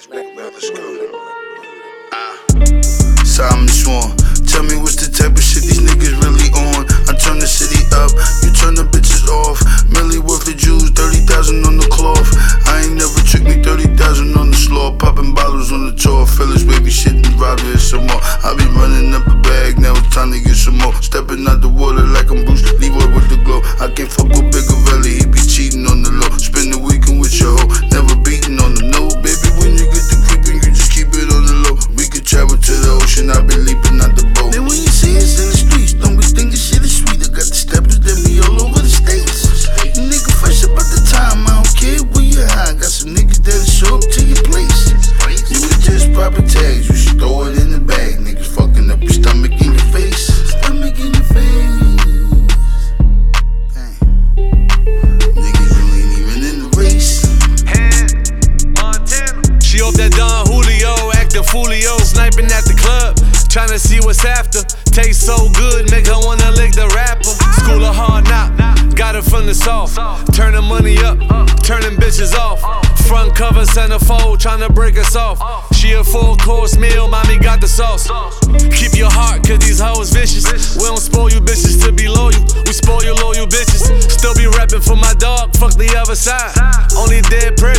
Simon Swan, tell me what's the type of shit these niggas really on. I turn the city up, you turn the bitches off. Millie worth of Jews, 30,000 on the cloth. I ain't never tricked me, 30,000 on the floor. Popping bottles on the tour, Phyllis baby shit and Roger and some more. I be running up a bag, now it's time to get some more. Stepping out the water like I'm Bruce Leroy with the glow. I can't fuck with Big Valley, he be cheating on the low. Spend the weekend with your hoe, never beating on the no. Baby, when you get the creeping, you just keep it on the low. We could travel to the ocean, I be leaping out the boat. Then when you see us in the streets, don't be thinking shit is sweet. I got the steppers that be all over the states. You nigga fresh about the time, I don't care where you hide. Got some niggas that'll show up to your place. You would just pop a tags, you should throw it in the bag. Niggas fucking up your stomach in your face. Stomach in your face. Dang. Niggas, you ain't even in the race. Montana. She off that Don Julio, acting Fulio. Sniping at the club, tryna see what's after. Tastes so good, make her wanna lick the rapper. School of hard knock, got her from the soft. Turning money up, turning bitches off. Front cover, centerfold, tryna break us off. She a full course meal, mommy got the sauce. Keep your heart, cause these hoes vicious. We don't spoil you bitches to be loyal, we spoil your loyal bitches. Still be reppin' for my dog, fuck the other side. Only dead